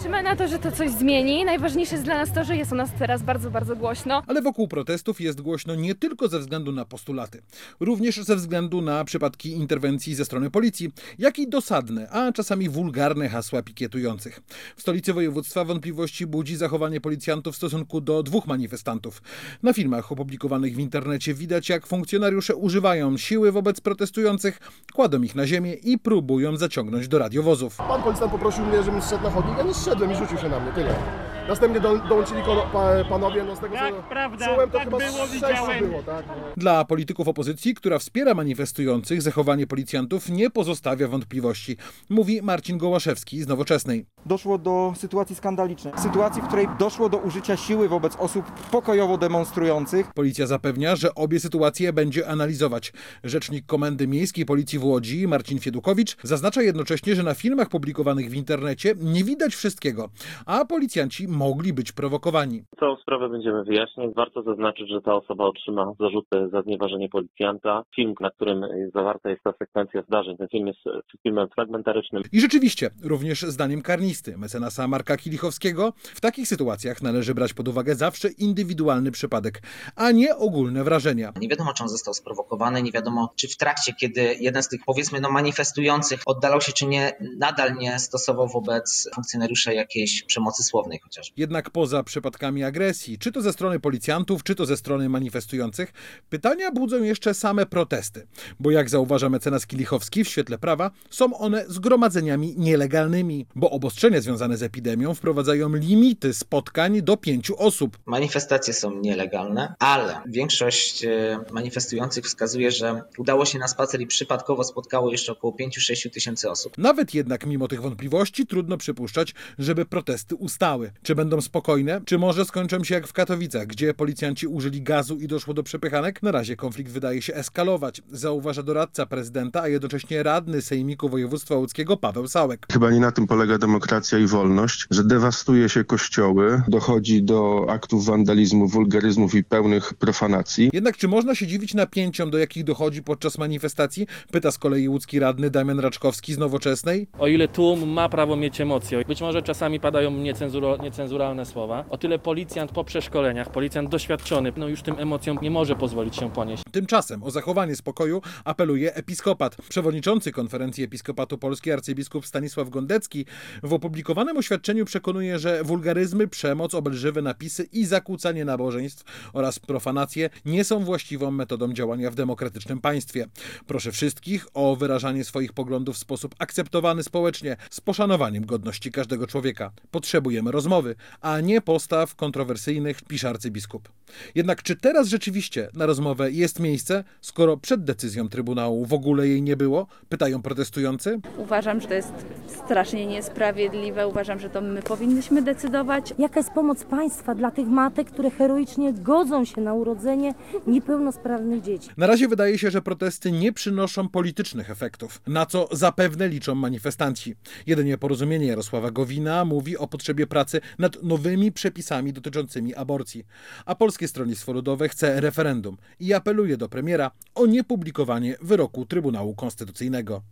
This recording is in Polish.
Liczymy na to, że to coś zmieni. Najważniejsze jest dla nas to, że jest u nas teraz bardzo, bardzo głośno. Ale wokół protestów jest głośno nie tylko ze względu na postulaty, również ze względu na przypadki interwencji ze strony policji, jak i dosadne, a czasami wulgarne hasła pikietujących. W stolicy województwa wątpliwości budzi zachowanie policjantów w stosunku do 2 manifestantów. Na filmach opublikowanych w internecie widać, jak funkcjonariusze używają siły wobec protestujących, kładą ich na ziemię i próbują zaciągnąć do radiowozów. Pan policjant poprosił mnie, żebym zszedł na chodnik, ja nie zszedłem i rzucił się na mnie, tyle. Następnie dołączyli panowie, z tego Tak, co prawda, czułem, to tak chyba było, 6 widziałem. było, tak? Dla polityków opozycji, która wspiera manifestujących, zachowanie policjantów nie pozostawia wątpliwości, mówi Marcin Gołaszewski z Nowoczesnej. Doszło do sytuacji skandalicznej. Sytuacji, w której doszło do użycia siły wobec osób pokojowo demonstrujących. Policja zapewnia, że obie sytuacje będzie analizować. Rzecznik Komendy Miejskiej Policji w Łodzi, Marcin Fiedukowicz, zaznacza jednocześnie, że na filmach publikowanych w internecie nie widać wszystkiego, a policjanci mogli być prowokowani. Całą sprawę będziemy wyjaśniać. Warto zaznaczyć, że ta osoba otrzyma zarzuty za znieważenie policjanta. Film, na którym zawarta jest ta sekwencja zdarzeń, ten film jest filmem fragmentarycznym. I rzeczywiście, również zdaniem karnisty, mecenasa Marka Kilichowskiego, w takich sytuacjach należy brać pod uwagę zawsze indywidualny przypadek, a nie ogólne wrażenia. Nie wiadomo, czy on został sprowokowany, nie wiadomo, czy w trakcie, kiedy jeden z tych, powiedzmy, manifestujących oddalał się, czy nie, nadal nie stosował wobec funkcjonariusza jakiejś przemocy słownej chociażby. Jednak poza przypadkami agresji, czy to ze strony policjantów, czy to ze strony manifestujących, pytania budzą jeszcze same protesty. Bo jak zauważa mecenas Kilichowski, w świetle prawa są one zgromadzeniami nielegalnymi, bo obostrzenia związane z epidemią wprowadzają limity spotkań do 5 osób. Manifestacje są nielegalne, ale większość manifestujących wskazuje, że udało się na spacer i przypadkowo spotkało jeszcze około 5-6 tysięcy osób. Nawet jednak mimo tych wątpliwości trudno przypuszczać, żeby protesty ustały. Czy będą spokojne, czy może skończą się jak w Katowicach, gdzie policjanci użyli gazu i doszło do przepychanek? Na razie konflikt wydaje się eskalować, zauważa doradca prezydenta, a jednocześnie radny Sejmiku Województwa Łódzkiego Paweł Sałek. Chyba nie na tym polega demokracja i wolność, że dewastuje się kościoły, dochodzi do aktów wandalizmu, wulgaryzmów i pełnych profanacji. Jednak czy można się dziwić napięciom, do jakich dochodzi podczas manifestacji? Pyta z kolei łódzki radny Damian Raczkowski z Nowoczesnej. O ile tłum ma prawo mieć emocje, być może czasami padają niecenzuralne słowa, o tyle policjant po przeszkoleniach, policjant doświadczony, już tym emocjom nie może pozwolić się ponieść. Tymczasem o zachowanie spokoju apeluje episkopat. Przewodniczący Konferencji Episkopatu Polski arcybiskup Stanisław Gondecki w opublikowanym oświadczeniu przekonuje, że wulgaryzmy, przemoc, obelżywe napisy i zakłócanie nabożeństw oraz profanacje nie są właściwą metodą działania w demokratycznym państwie. Proszę wszystkich o wyrażanie swoich poglądów w sposób akceptowany społecznie, z poszanowaniem godności każdego człowieka. Potrzebujemy rozmowy, a nie postaw kontrowersyjnych, pisze arcybiskup. Jednak czy teraz rzeczywiście na rozmowę jest miejsce, skoro przed decyzją Trybunału w ogóle jej nie było? Pytają protestujący. Uważam, że to jest strasznie niesprawiedliwe. Uważam, że to my powinnyśmy decydować. Jaka jest pomoc państwa dla tych matek, które heroicznie godzą się na urodzenie niepełnosprawnych dzieci? Na razie wydaje się, że protesty nie przynoszą politycznych efektów, na co zapewne liczą manifestanci. Jedynie Porozumienie Jarosława Gowina mówi o potrzebie pracy nad nowymi przepisami dotyczącymi aborcji. A Polskie Stronnictwo Ludowe chce referendum i apeluje do premiera o niepublikowanie wyroku Trybunału Konstytucyjnego.